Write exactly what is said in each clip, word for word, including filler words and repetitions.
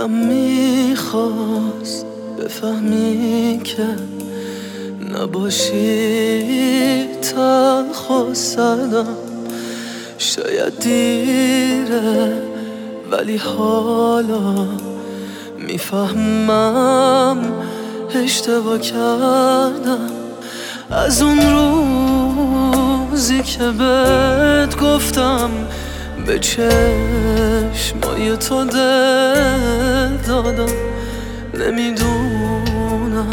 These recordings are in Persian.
دلم میخواست بفهمی که نباشی تلخ و سردم. شاید دیره ولی حالا میفهمم اشتباه کردم. از اون روزی که بهت گفتم به چشمای تو دل دادم، نمیدونم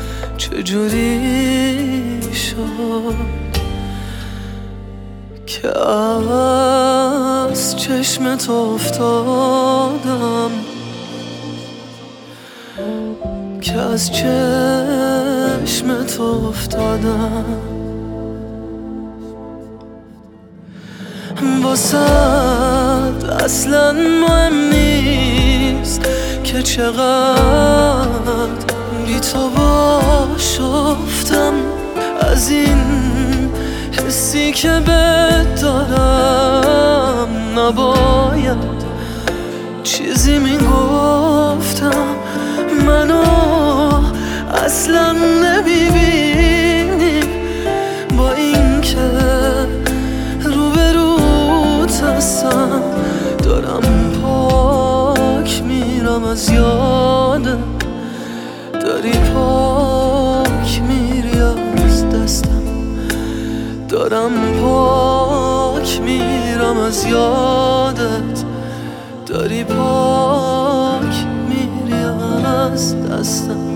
چجوری شد که از چشم تو افتادم، که از چشم تو افتادم. واسد اصلا مهم نیست که چقدر بی تو باش افتم. از این حسی که بهت دارم نباید چیزی میگفتم. منو اصلا نمیبینی با این که روبروت هستم. دارم پاک میرم از یادت، داری پاک میری از دستم. دارم پاک میرم از یادت، داری پاک میری از دستم.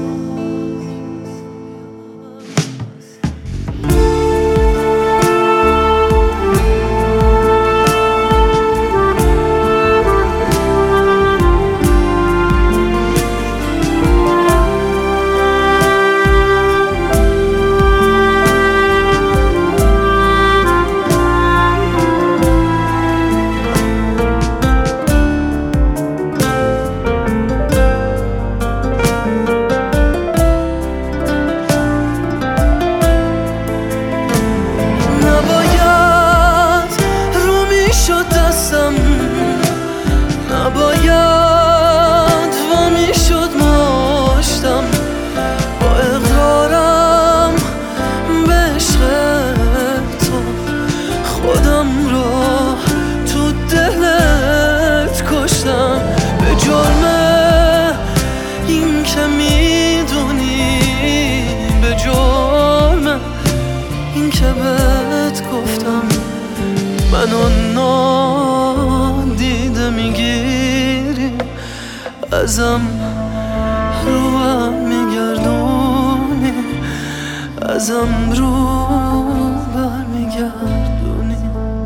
نباید وامی شد ماشتم با اقرارم به عشق تو. خودم رو تو دلت کشتم به جرم این که میدونی، به جرم این که بهت گفتم. منو نادیده میگیری، ازم رو هم میگردونی، ازم رو بر میگردونی.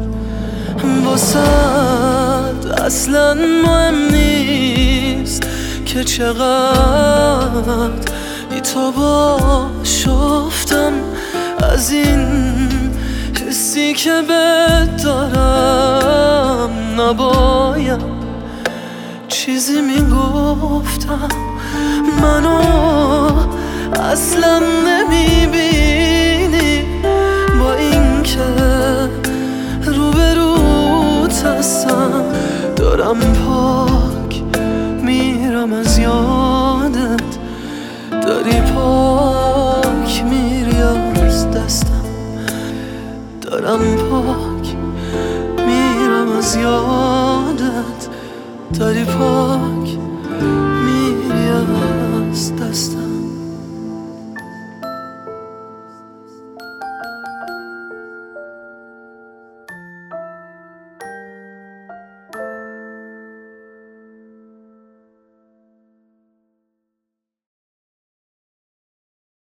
واسد اصلا مهم نیست که چقدر بی تو باش افتم. از این حسی که بهت دارم نباید چیزی میگفتم. منو اصلا نمیبینی با این که روبروت هستم. دارم پاک میرم از یادت، داری پاک میری از دستم. دارم پاک میرم از یادت، داری پاک میری از دستم.